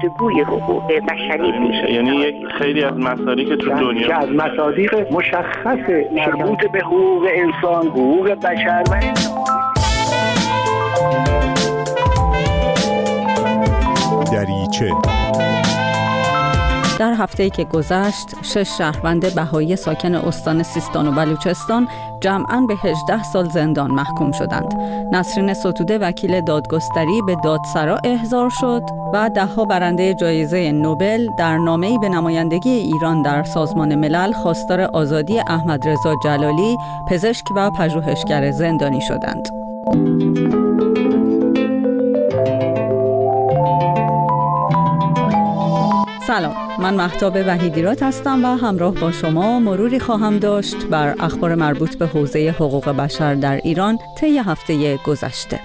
گفتگوی حقوق بشری میشه. یعنی یک خیلی از مسائلی که تو دنیا که از مصادیق مشخص مربوط به حقوق انسان، حقوق بشر و دریچه. در هفته‌ای که گذشت 6 شهروند بهایی ساکن استان سیستان و بلوچستان جمعاً به 18 سال زندان محکوم شدند. نسرین ستوده وکیل دادگستری به دادسرا احضار شد و 10 برنده جایزه نوبل در نامه‌ای به نمایندگی ایران در سازمان ملل خواستار آزادی احمدرضا جلالی، پزشک و پژوهشگر زندانی شدند. سلام، من مهتاب وحیدیرات هستم و همراه با شما مروری خواهم داشت بر اخبار مربوط به حوزه حقوق بشر در ایران طی هفته گذشته.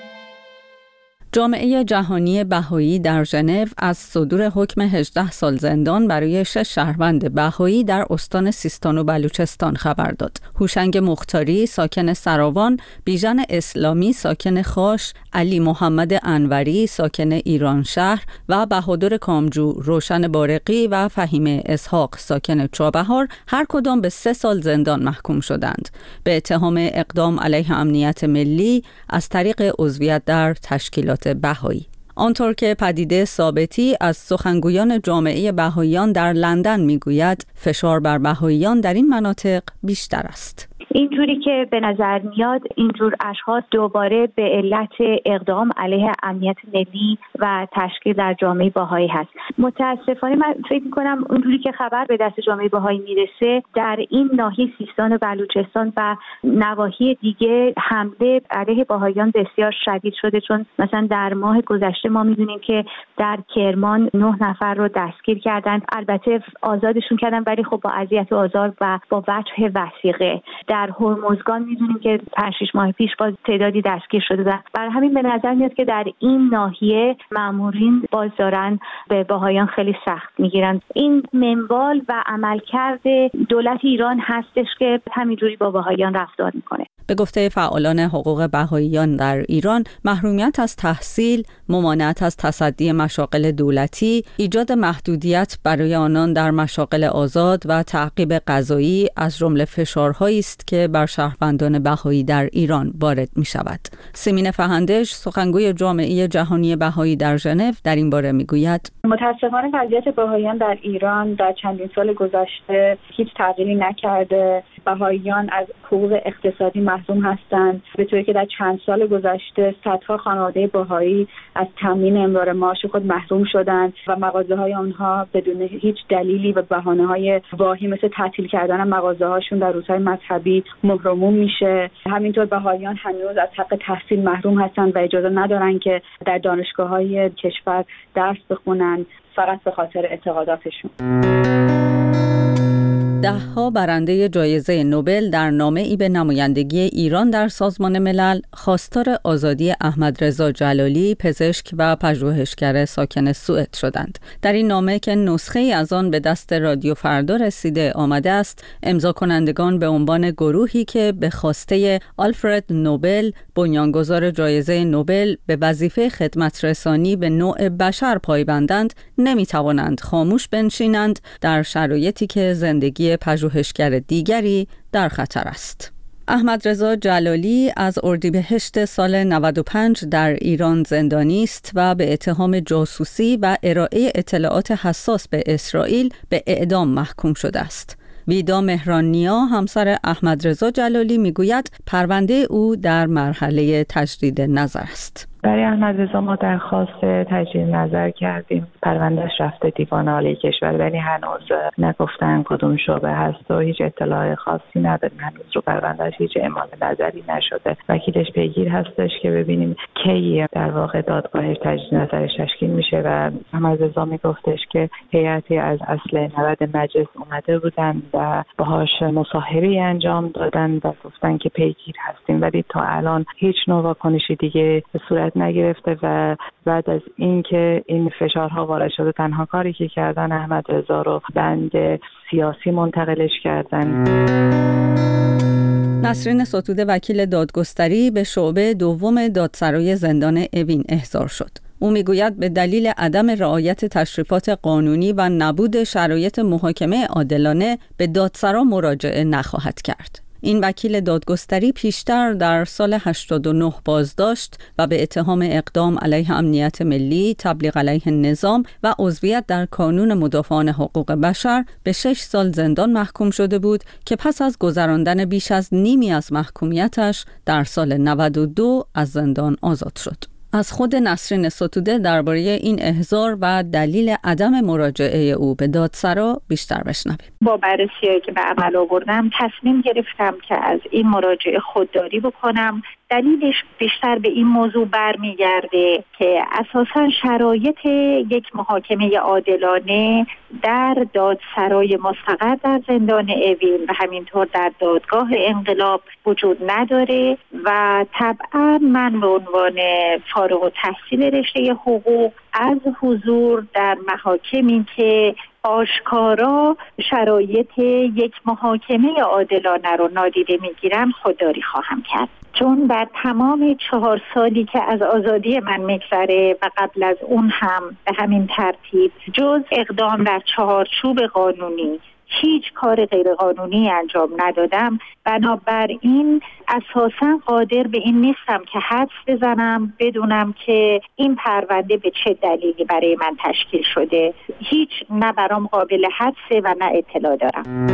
جامعه جهانی بهایی در ژنو از صدور حکم 18 سال زندان برای 6 شهروند بهایی در استان سیستان و بلوچستان خبر داد. هوشنگ مختاری ساکن سراوان، بیژن اسلامی ساکن خاش، علی محمد انوری ساکن ایران شهر و بهادر کامجو، روشن بارقی و فهیم اسحاق ساکن چابهار هر کدام به 3 سال زندان محکوم شدند به اتهام اقدام علیه امنیت ملی از طریق عضویت در تشکیلات بهایی. آنطور که پدیده ثابتی از سخنگویان جامعه بهاییان در لندن میگوید فشار بر بهاییان در این مناطق بیشتر است. اینجوری که به نظر میاد اینجور اشخاص دوباره به علت اقدام علیه امنیت ملی و تشکیل در جامعه بهایی هست. متاسفانه من فکر میکنم اونجوری که خبر به دست جامعه بهایی میرسه در این ناحیه سیستان و بلوچستان و نواحی دیگه حمله علیه بهاییان بسیار شدید شده، چون مثلا در ماه گذشته ما میدونیم که در کرمان 9 نفر رو دستگیر کردن، البته آزادشون کردن ولی خب با اذیت و آزار و با وجه وثیقه. در هرمزگان میدونیم که 5-6 ماه پیش باز تعدادی دستگیر شده و برای همین به نظر میاد که در این ناحیه مامورین باز دارن به بهاییان خیلی سخت میگیرن. این منوال و عملکرد دولت ایران هستش که همینجوری با بهاییان رفتار میکنه. به گفته فعالان حقوق بهاییان در ایران، محرومیت از تحصیل، ممانعت از تصدی مشاغل دولتی، ایجاد محدودیت برای آنان در مشاغل آزاد و تعقیب قضایی از جمله فشارهایی است که بر شهروندان بهایی در ایران وارد می شود. سیمین فهندش، سخنگوی جامعه جهانی بهایی در ژنو، در این باره می گوید متاسفانه وضعیت بهاییان در ایران در چندین سال گذشته هیچ تغییری نکرده. بهاییان از حقوق اقتصادی محروم هستند، به طوری که در چند سال گذشته صدها خانواده بهایی از تامین امرار معاش خود محروم شدند و مغازه‌های آنها بدون هیچ دلیلی و بهانه‌های واهی مثل تعطیل کردن مغازه‌هاشون در روزهای مذهبی مهرموم میشه. همینطور بهاییان هنوز از حق تحصیل محروم هستند و اجازه ندارن که در دانشگاه‌های کشور درس بخونن فقط به خاطر اعتقاداتشون. 10 برنده جایزه نوبل در نامه‌ای به نمایندگی ایران در سازمان ملل خواستار آزادی احمدرضا جلالی، پزشک و پژوهشگر ساکن سوئد شدند. در این نامه که نسخه‌ای از آن به دست رادیو فردا رسیده آمده است، امضا کنندگان به عنوان گروهی که به خواسته آلفرد نوبل، بنیانگذار جایزه نوبل، به وظیفه خدمت رسانی به نوع بشر پایبندند، نمی‌توانند خاموش بنشینند در شرایطی که زندگی پژوهشگر دیگری در خطر است. احمدرضا جلالی از اردیبهشت سال 95 در ایران زندانی است و به اتهام جاسوسی و ارائه اطلاعات حساس به اسرائیل به اعدام محکوم شده است. ویدا مهرانیا، همسر احمدرضا جلالی، میگوید پرونده او در مرحله تجدید نظر است. برای احمدرضا ما درخواست تجدید نظر کردیم. پروندهش رفته دیوان عالی کشور ولی هنوز نگفتن کدوم شعبه هست و هیچ اطلاع خاصی نداریم. هنوز رو پروندهش هیچ اعمال نظری نشده. وکیلش پیگیر هستش که ببینیم کی در واقع دادگاهش تجدید نظرش تشکیل میشه و احمدرضا میگفتش که هیئتی از اصل 90 مجلس اومده بودن و باهاش مصاحبه انجام دادن و گفتن که پیگیر هستیم، ولی تا الان هیچ نوع واکنشی دیگه به صورت نگرفته و بعد از اینکه این فشارها وارد شده تنها کاری که کردن احمدرضا رو بند سیاسی منتقلش کردن. نسرین ستوده وکیل دادگستری به شعبه دوم دادسرای زندان اوین احضار شد. او میگوید به دلیل عدم رعایت تشریفات قانونی و نبود شرایط محاکمه عادلانه به دادسرا مراجعه نخواهد کرد. این وکیل دادگستری پیشتر در سال 89 بازداشت و به اتهام اقدام علیه امنیت ملی، تبلیغ علیه نظام و عضویت در کانون مدافعان حقوق بشر به 6 سال زندان محکوم شده بود که پس از گذراندن بیش از نیمی از محکومیتش در سال 92 از زندان آزاد شد. از خود نسرین ستوده درباره این احضار و دلیل عدم مراجعه او به دادسرا بیشتر بشنویم. با بررسی که به عمل آوردم تصمیم گرفتم که از این مراجعه خودداری بکنم. دلیلش بیشتر به این موضوع برمیگرده که اساساً شرایط یک محاکمه عادلانه در دادسرای مستقر در زندان اوین و همینطور در دادگاه انقلاب وجود نداره و طبعا من به عنوان فارغ التحصیل رشته حقوق از حضور در محاکمی که آشکارا شرایط یک محاکمه عادلانه رو نادیده میگیرن خودداری خواهم کرد. چون در تمام 4 سالی که از آزادی من میگذره و قبل از اون هم به همین ترتیب جز اقدام در چارچوب قانونی هیچ کار غیرقانونی انجام ندادم، بنابراین اساساً قادر به این نیستم که حدس بزنم بدونم که این پرونده به چه دلیلی برای من تشکیل شده. هیچ نه برام قابل حدسه و نه اطلاع دارم.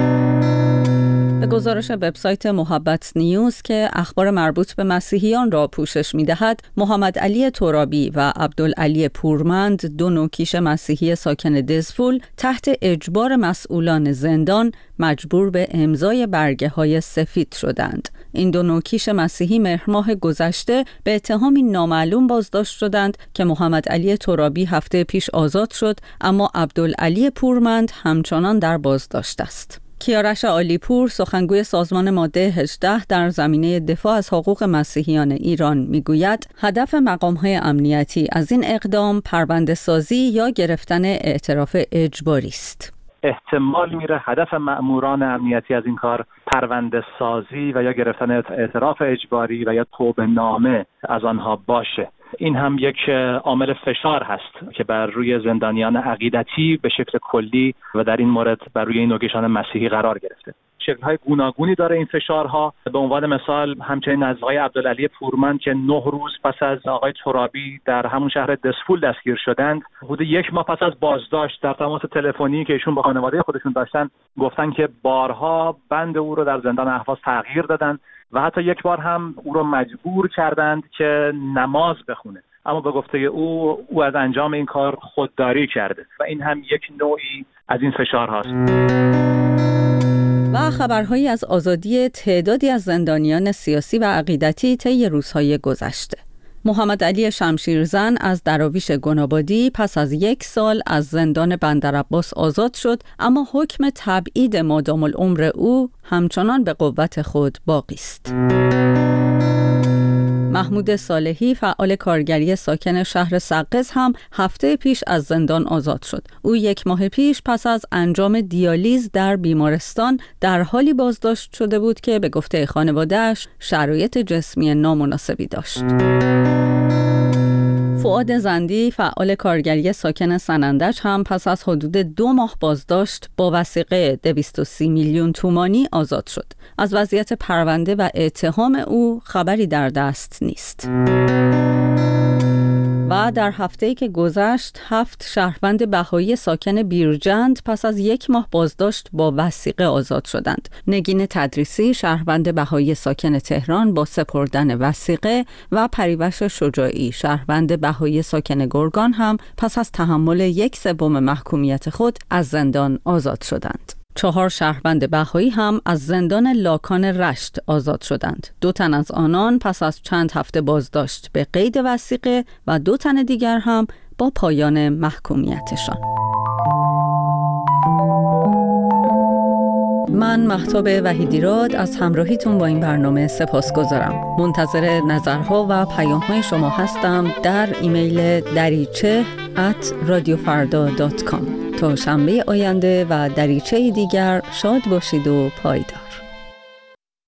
به گزارش وبسایت محبت نیوز که اخبار مربوط به مسیحیان را پوشش می‌دهد، محمد علی ترابی و عبدالعلی پورمند، 2 نوکیش مسیحی ساکن دزفول، تحت اجبار مسئولان زندان مجبور به امضای برگه‌های سفید شدند. این 2 نوکیش مسیحی مهر ماه گذشته به اتهامی نامعلوم بازداشت شدند که محمد علی ترابی هفته پیش آزاد شد، اما عبدالعلی پورمند همچنان در بازداشت است. کیارش عالیپور، سخنگوی سازمان ماده 18 در زمینه دفاع از حقوق مسیحیان ایران، میگوید هدف مقام‌های امنیتی از این اقدام پرونده سازی یا گرفتن اعتراف اجباری است. احتمال میره هدف مأموران امنیتی از این کار پرونده سازی و یا گرفتن اعتراف اجباری و یا توبه نامه از آنها باشه. این هم یک عامل فشار هست که بر روی زندانیان عقیدتی به شکل کلی و در این مورد بر روی این نوکیشان مسیحی قرار گرفته. شکل‌های گوناگونی داره این فشارها. به عنوان مثال همچنین از آقای عبدالعلی پورمند که 9 روز پس از آقای ترابی در همون شهر دزفول دستگیر شدند، حدود 1 ماه پس از بازداشت در تماس تلفنی که ایشون با خانواده خودشون داشتن گفتن که بارها بند او رو در زندان اهواز تغییر دادن و حتی 1 بار هم او رو مجبور کردند که نماز بخونه، اما به گفته او از انجام این کار خودداری کرده و این هم یک نوعی از این فشار هاست. و خبرهایی از آزادی تعدادی از زندانیان سیاسی و عقیدتی طی روزهای گذشته. محمد علی شمشیرزن از دراویش گنابادی پس از 1 سال از زندان بندرعباس آزاد شد، اما حکم تبعید مادام العمر او همچنان به قوت خود باقی است. محمود صالحی، فعال کارگری ساکن شهر سقز، هم هفته پیش از زندان آزاد شد. او 1 ماه پیش پس از انجام دیالیز در بیمارستان در حالی بازداشت شده بود که به گفته خانواده‌اش شرایط جسمی نامناسبی داشت. فؤاد زندی، فعال کارگری ساکن سنندج، هم پس از حدود 2 ماه بازداشت با وثیقه 230 میلیون تومانی آزاد شد. از وضعیت پرونده و اتهام او خبری در دست نیست. و در هفته‌ای که گذشت 7 شهروند بهایی ساکن بیرجند پس از 1 ماه بازداشت با وثیقه آزاد شدند. نگین تدریسی، شهروند بهایی ساکن تهران، با سپردن وثیقه و پریوش شجاعی، شهروند بهایی ساکن گرگان، هم پس از تحمل 1/3 محکومیت خود از زندان آزاد شدند. 4 شهروند بهایی هم از زندان لاکان رشت آزاد شدند. 2 تن از آنان پس از چند هفته بازداشت به قید وثیقه و 2 تن دیگر هم با پایان محکومیتشان. من مهتاب وحیدیراد از همراهیتون با این برنامه سپاسگزارم. منتظر نظرها و پیام‌های شما هستم در ایمیل dariche@radiofarda.com. تا شنبه آینده و دریچه دیگر شاد باشید و پایدار.